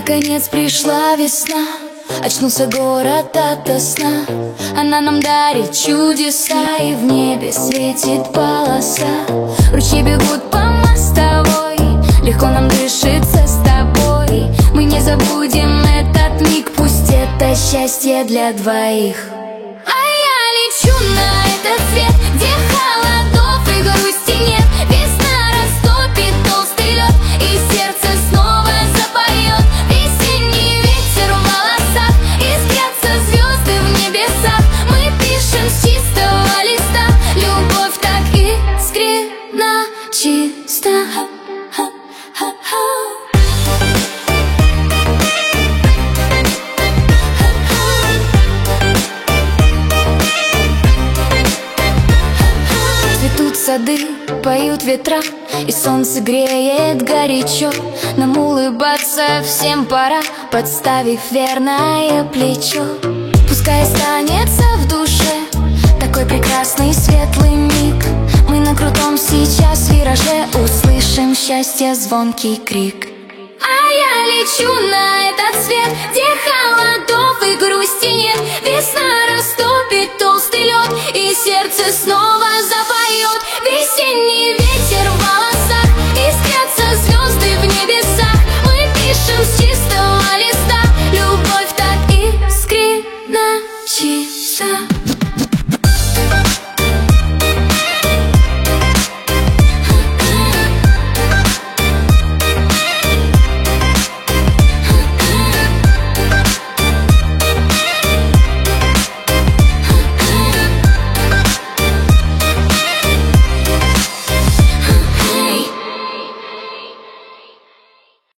Наконец пришла весна, очнулся город ото сна. Она нам дарит чудеса, и в небе светит полоса. Ручьи бегут по мостовой, легко нам дышится с тобой. Мы не забудем этот миг, пусть это счастье для двоих. А я лечу на этот свет, где холодов и грусти нет. Весна растопит толстый лед, и сердце снова запоет. Весенний ветер в волосах, искрятся звезды в небесах. Мы пишем с чистого листа, любовь так искренна, чиста. Цветут сады, поют ветра, и солнце греет горячо. Нам улыбаться всем пора, подставив верное плечо. Пускай останется в душе такой прекрасный светлый миг. Мы на крутом сейчас вираже услышим счастье звонкий крик. А я лечу на этот свет, где холодов и грусти нет. Весна растопит толстый лед, и сердце снова